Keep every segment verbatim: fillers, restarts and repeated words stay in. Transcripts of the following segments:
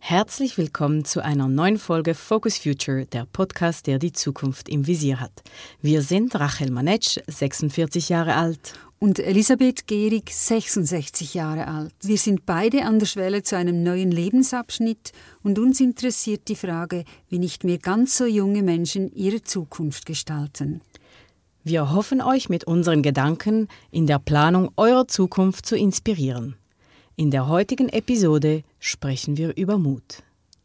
Herzlich willkommen zu einer neuen Folge Focus Future, der Podcast, der die Zukunft im Visier hat. Wir sind Rachel Manetsch, sechsundvierzig Jahre alt. Und Elisabeth Gehrig, sechsundsechzig Jahre alt. Wir sind beide an der Schwelle zu einem neuen Lebensabschnitt und uns interessiert die Frage, wie nicht mehr ganz so junge Menschen ihre Zukunft gestalten. Wir hoffen, euch mit unseren Gedanken in der Planung eurer Zukunft zu inspirieren. In der heutigen Episode sprechen wir über Mut.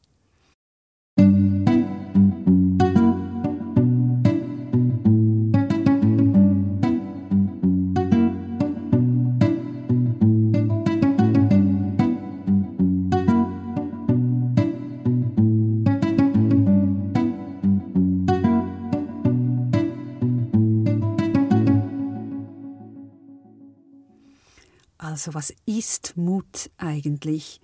Also was ist Mut eigentlich?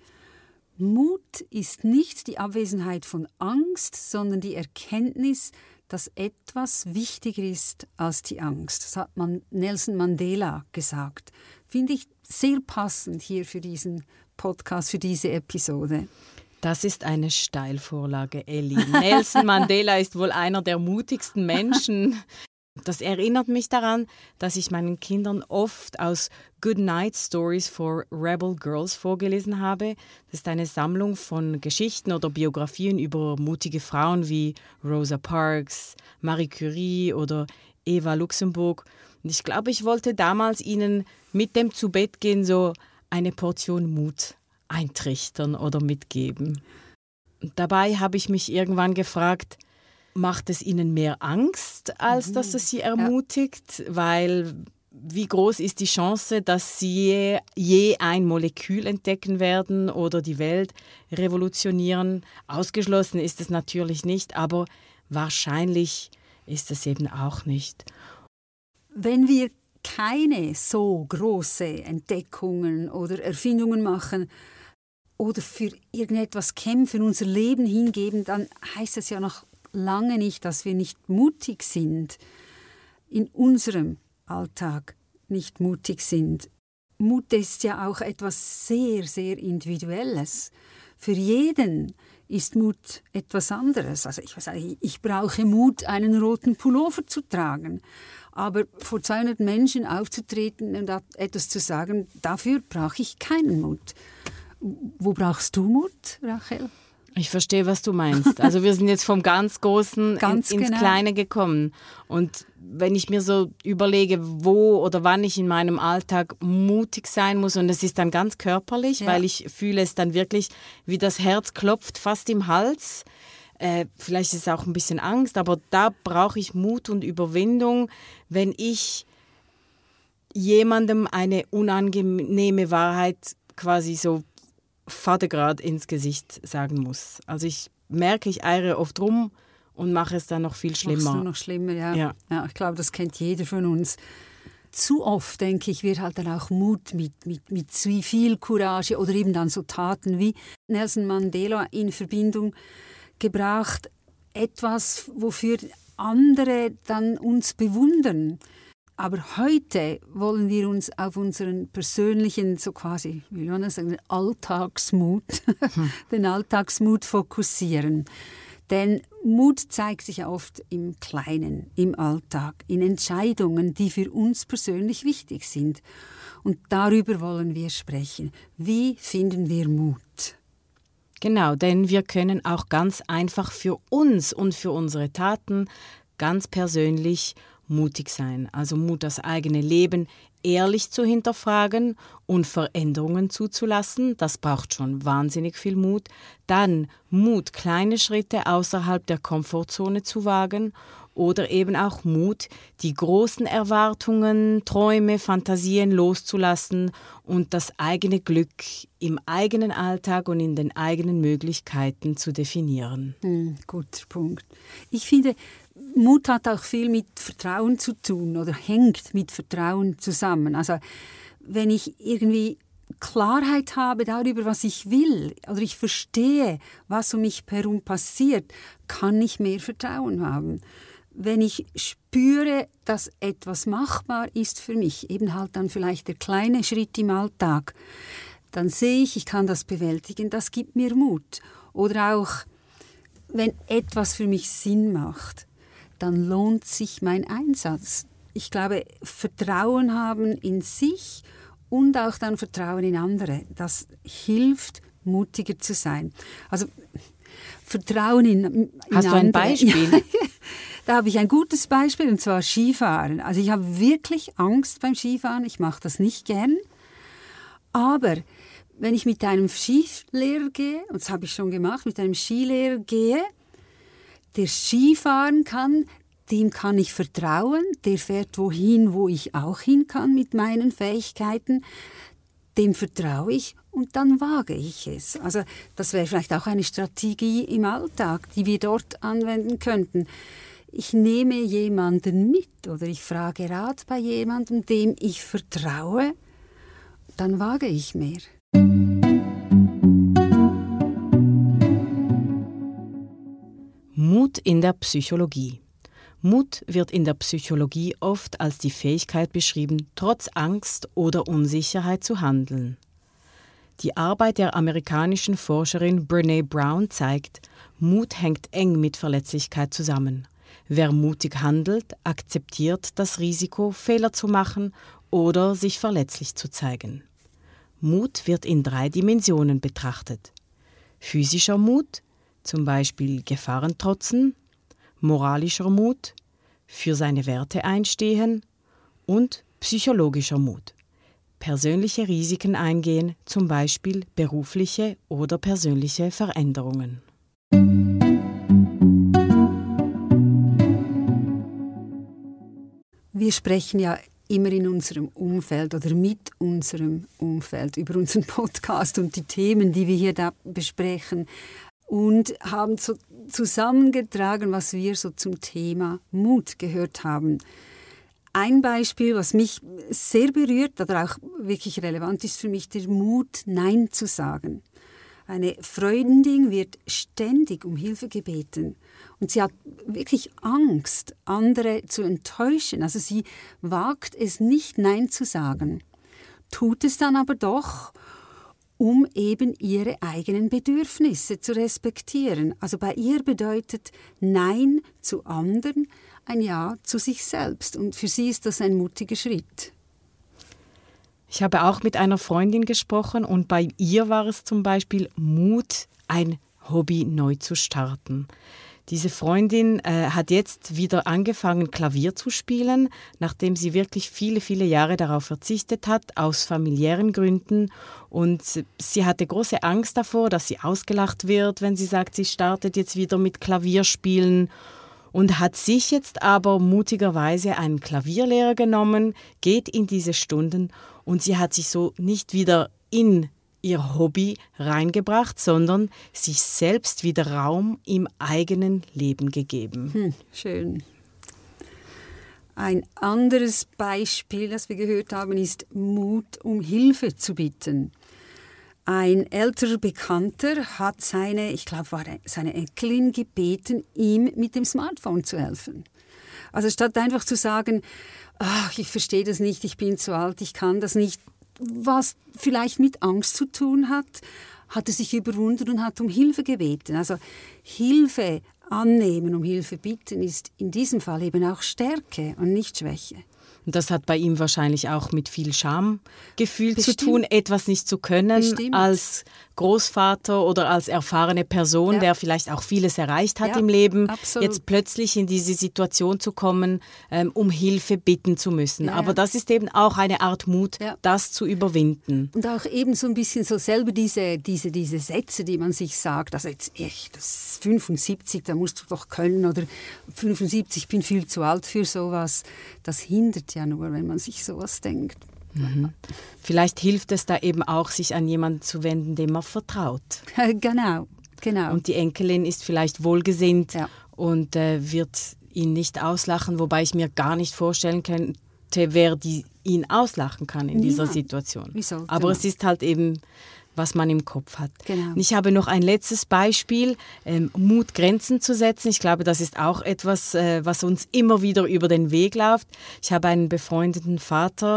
Mut ist nicht die Abwesenheit von Angst, sondern die Erkenntnis, dass etwas wichtiger ist als die Angst. Das hat man Nelson Mandela gesagt. Finde ich sehr passend hier für diesen Podcast, für diese Episode. Das ist eine Steilvorlage, Elli. Nelson Mandela ist wohl einer der mutigsten Menschen. Das erinnert mich daran, dass ich meinen Kindern oft aus Good Night Stories for Rebel Girls vorgelesen habe. Das ist eine Sammlung von Geschichten oder Biografien über mutige Frauen wie Rosa Parks, Marie Curie oder Eva Luxemburg. Und ich glaube, ich wollte damals ihnen mit dem Zubettgehen so eine Portion Mut eintrichtern oder mitgeben. Und dabei habe ich mich irgendwann gefragt, macht es ihnen mehr Angst, als dass es sie ermutigt? Ja. Weil wie groß ist die Chance, dass sie je, je ein Molekül entdecken werden oder die Welt revolutionieren? Ausgeschlossen ist es natürlich nicht, aber wahrscheinlich ist es eben auch nicht. Wenn wir keine so große Entdeckungen oder Erfindungen machen oder für irgendetwas kämpfen, unser Leben hingeben, dann heißt es ja noch lange nicht, dass wir nicht mutig sind, in unserem Alltag nicht mutig sind. Mut ist ja auch etwas sehr, sehr Individuelles. Für jeden ist Mut etwas anderes. Also ich, weiß nicht, ich brauche Mut, einen roten Pullover zu tragen. Aber vor zweihundert Menschen aufzutreten und etwas zu sagen, dafür brauche ich keinen Mut. Wo brauchst du Mut, Rachel? Ich verstehe, was du meinst. Also wir sind jetzt vom ganz Großen ganz in, ins genau. Kleine gekommen. Und wenn ich mir so überlege, wo oder wann ich in meinem Alltag mutig sein muss, und es ist dann ganz körperlich, ja. Weil ich fühle es dann wirklich, wie das Herz klopft fast im Hals. Äh, vielleicht ist es auch ein bisschen Angst, aber da brauche ich Mut und Überwindung, wenn ich jemandem eine unangenehme Wahrheit quasi so Vatergrad ins Gesicht sagen muss. Also ich merke, ich eiere oft rum und mache es dann noch viel schlimmer. Machst du noch schlimmer, ja. Ja. Ja, ich glaube, das kennt jeder von uns. Zu oft, denke ich, wird halt dann auch Mut mit, mit, mit zu viel Courage oder eben dann so Taten wie Nelson Mandela in Verbindung gebracht. Etwas, wofür andere dann uns bewundern. Aber heute wollen wir uns auf unseren persönlichen, so quasi, wie man das sagen, Alltagsmut, hm. den Alltagsmut fokussieren. Denn Mut zeigt sich oft im Kleinen, im Alltag, in Entscheidungen, die für uns persönlich wichtig sind. Und darüber wollen wir sprechen. Wie finden wir Mut? Genau, denn wir können auch ganz einfach für uns und für unsere Taten ganz persönlich mutig sein, also Mut, das eigene Leben ehrlich zu hinterfragen und Veränderungen zuzulassen. Das braucht schon wahnsinnig viel Mut. Dann Mut, kleine Schritte außerhalb der Komfortzone zu wagen oder eben auch Mut, die großen Erwartungen, Träume, Fantasien loszulassen und das eigene Glück im eigenen Alltag und in den eigenen Möglichkeiten zu definieren. Hm, guter Punkt. Ich finde, Mut hat auch viel mit Vertrauen zu tun oder hängt mit Vertrauen zusammen. Also wenn ich irgendwie Klarheit habe darüber, was ich will, oder ich verstehe, was um mich herum passiert, kann ich mehr Vertrauen haben. Wenn ich spüre, dass etwas machbar ist für mich, eben halt dann vielleicht der kleine Schritt im Alltag, dann sehe ich, ich kann das bewältigen, das gibt mir Mut. Oder auch, wenn etwas für mich Sinn macht, dann lohnt sich mein Einsatz. Ich glaube, Vertrauen haben in sich und auch dann Vertrauen in andere, das hilft, mutiger zu sein. Also Vertrauen in, in Hast andere. du ein Beispiel? Ja, da habe ich ein gutes Beispiel, und zwar Skifahren. Also ich habe wirklich Angst beim Skifahren, ich mache das nicht gern. Aber wenn ich mit einem Skilehrer gehe, und das habe ich schon gemacht, mit einem Skilehrer gehe, der Skifahren kann, dem kann ich vertrauen, der fährt wohin, wo ich auch hin kann mit meinen Fähigkeiten, dem vertraue ich und dann wage ich es. Also das wäre vielleicht auch eine Strategie im Alltag, die wir dort anwenden könnten. Ich nehme jemanden mit oder ich frage Rat bei jemandem, dem ich vertraue, dann wage ich mehr. Mut in der Psychologie. Mut wird in der Psychologie oft als die Fähigkeit beschrieben, trotz Angst oder Unsicherheit zu handeln. Die Arbeit der amerikanischen Forscherin Brené Brown zeigt, Mut hängt eng mit Verletzlichkeit zusammen. Wer mutig handelt, akzeptiert das Risiko, Fehler zu machen oder sich verletzlich zu zeigen. Mut wird in drei Dimensionen betrachtet. Physischer Mut, zum Beispiel Gefahren trotzen, moralischer Mut, für seine Werte einstehen und psychologischer Mut, persönliche Risiken eingehen, zum Beispiel berufliche oder persönliche Veränderungen. Wir sprechen ja immer in unserem Umfeld oder mit unserem Umfeld über unseren Podcast und die Themen, die wir hier da besprechen, und haben so zusammengetragen, was wir so zum Thema Mut gehört haben. Ein Beispiel, was mich sehr berührt oder auch wirklich relevant ist für mich, der Mut, Nein zu sagen. Eine Freundin wird ständig um Hilfe gebeten und sie hat wirklich Angst, andere zu enttäuschen. Also sie wagt es nicht, Nein zu sagen, tut es dann aber doch, um eben ihre eigenen Bedürfnisse zu respektieren. Also bei ihr bedeutet Nein zu anderen ein Ja zu sich selbst. Und für sie ist das ein mutiger Schritt. Ich habe auch mit einer Freundin gesprochen und bei ihr war es zum Beispiel Mut, ein Hobby neu zu starten. Diese Freundin äh, hat jetzt wieder angefangen, Klavier zu spielen, nachdem sie wirklich viele, viele Jahre darauf verzichtet hat, aus familiären Gründen. Und sie hatte große Angst davor, dass sie ausgelacht wird, wenn sie sagt, sie startet jetzt wieder mit Klavierspielen. Und hat sich jetzt aber mutigerweise einen Klavierlehrer genommen, geht in diese Stunden und sie hat sich so nicht wieder in ihr Hobby reingebracht, sondern sich selbst wieder Raum im eigenen Leben gegeben. Hm, schön. Ein anderes Beispiel, das wir gehört haben, ist Mut, um Hilfe zu bitten. Ein älterer Bekannter hat seine, ich glaube, war seine Enkelin gebeten, ihm mit dem Smartphone zu helfen. Also statt einfach zu sagen, ach, ich verstehe das nicht, ich bin zu alt, ich kann das nicht, was vielleicht mit Angst zu tun hat, hat er sich überwunden und hat um Hilfe gebeten. Also Hilfe annehmen, um Hilfe bitten, ist in diesem Fall eben auch Stärke und nicht Schwäche. Und das hat bei ihm wahrscheinlich auch mit viel Schamgefühl Bestimmt. zu tun, etwas nicht zu können Bestimmt. als Großvater oder als erfahrene Person, Ja. der vielleicht auch vieles erreicht hat Ja, im Leben, absolut. jetzt plötzlich in diese Situation zu kommen, ähm, um Hilfe bitten zu müssen. Ja, Aber ja. das ist eben auch eine Art Mut, Ja. das zu überwinden. Und auch eben so ein bisschen so selber diese, diese, diese Sätze, die man sich sagt, also jetzt echt, das ist fünfundsiebzig, da musst du doch können, oder fünfundsiebzig, ich bin viel zu alt für sowas. Das hindert ja nur, wenn man sich sowas denkt. Mhm. Vielleicht hilft es da eben auch, sich an jemanden zu wenden, dem man vertraut. Genau, genau. Und die Enkelin ist vielleicht wohlgesinnt Ja. und äh, wird ihn nicht auslachen, wobei ich mir gar nicht vorstellen könnte, wer die, ihn auslachen kann in dieser Niemand. Situation. Wie sollte Aber man? es ist halt eben, was man im Kopf hat. Genau. Und ich habe noch ein letztes Beispiel, ähm, Mut, Grenzen zu setzen. Ich glaube, das ist auch etwas, äh, was uns immer wieder über den Weg läuft. Ich habe einen befreundeten Vater,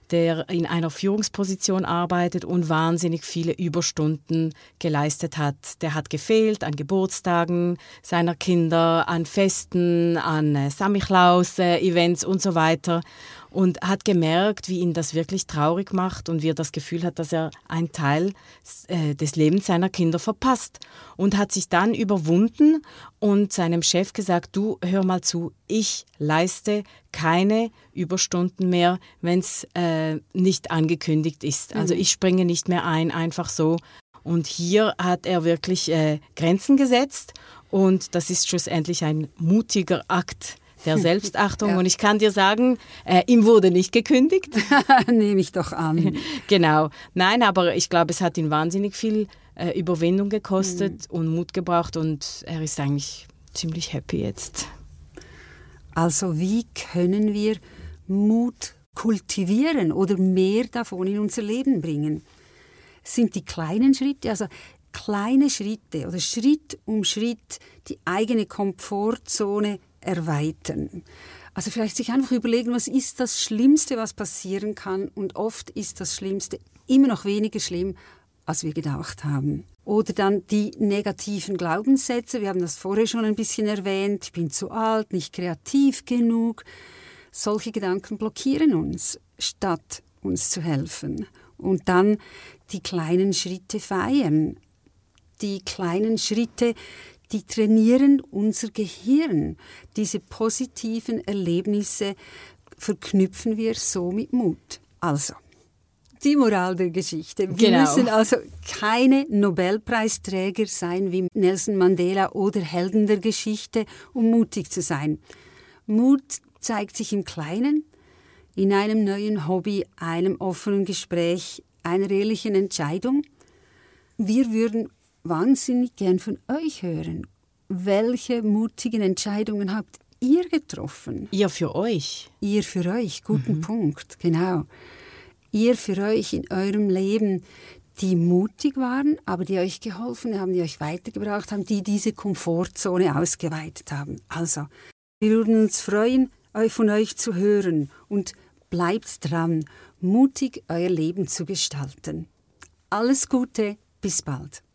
der in einer Führungsposition arbeitet und wahnsinnig viele Überstunden geleistet hat. Der hat gefehlt an Geburtstagen seiner Kinder, an Festen, an äh, Samichlaus-Events und so weiter. Und hat gemerkt, wie ihn das wirklich traurig macht und wie er das Gefühl hat, dass er einen Teil äh, des Lebens seiner Kinder verpasst. Und hat sich dann überwunden und seinem Chef gesagt, du, hör mal zu, ich leiste keine Überstunden mehr, wenn es äh, nicht angekündigt ist. Also ich springe nicht mehr ein, einfach so. Und hier hat er wirklich äh, Grenzen gesetzt und das ist schlussendlich ein mutiger Akt der Selbstachtung. Ja. Und ich kann dir sagen, äh, ihm wurde nicht gekündigt. Nehme ich doch an. Genau. Nein, aber ich glaube, es hat ihn wahnsinnig viel äh, Überwindung gekostet mhm. und Mut gebracht und er ist eigentlich ziemlich happy jetzt. Also wie können wir Mut kultivieren oder mehr davon in unser Leben bringen? Es sind die kleinen Schritte, also kleine Schritte oder Schritt um Schritt die eigene Komfortzone erweitern. Also vielleicht sich einfach überlegen, was ist das Schlimmste, was passieren kann. Und oft ist das Schlimmste immer noch weniger schlimm, als wir gedacht haben. Oder dann die negativen Glaubenssätze. Wir haben das vorher schon ein bisschen erwähnt. Ich bin zu alt, nicht kreativ genug. Solche Gedanken blockieren uns, statt uns zu helfen. Und dann die kleinen Schritte feiern. Die kleinen Schritte, die trainieren unser Gehirn. Diese positiven Erlebnisse verknüpfen wir so mit Mut. Also, die Moral der Geschichte. Wir genau. müssen also keine Nobelpreisträger sein wie Nelson Mandela oder Helden der Geschichte, um mutig zu sein. Mut zeigt sich im Kleinen, in einem neuen Hobby, einem offenen Gespräch, einer ehrlichen Entscheidung. Wir würden wahnsinnig gern von euch hören. Welche mutigen Entscheidungen habt ihr getroffen? Ihr für euch. Ihr für euch, guten mhm. Punkt, genau. Ihr für euch in eurem Leben, die mutig waren, aber die euch geholfen haben, die euch weitergebracht haben, die diese Komfortzone ausgeweitet haben. Also, wir würden uns freuen, von euch zu hören und bleibt dran, mutig euer Leben zu gestalten. Alles Gute, bis bald.